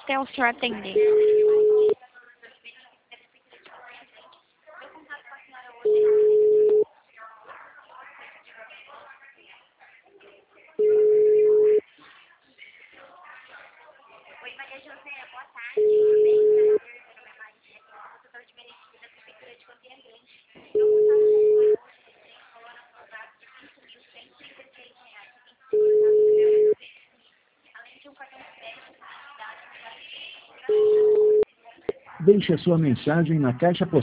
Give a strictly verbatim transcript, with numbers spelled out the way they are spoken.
até o senhor atender. Oi, Maria José, boa tarde, tudo bem? Meu nome é Maria, consultor de benefícios da Prefeitura de Campina Grande. Eu vou contar um pouco hoje sobre o valor aprovado de cinco mil cento e trinta e seis reais e vinte e cinco centavos, além de um cartão de crédito de cidade. Deixe a sua mensagem na caixa postal.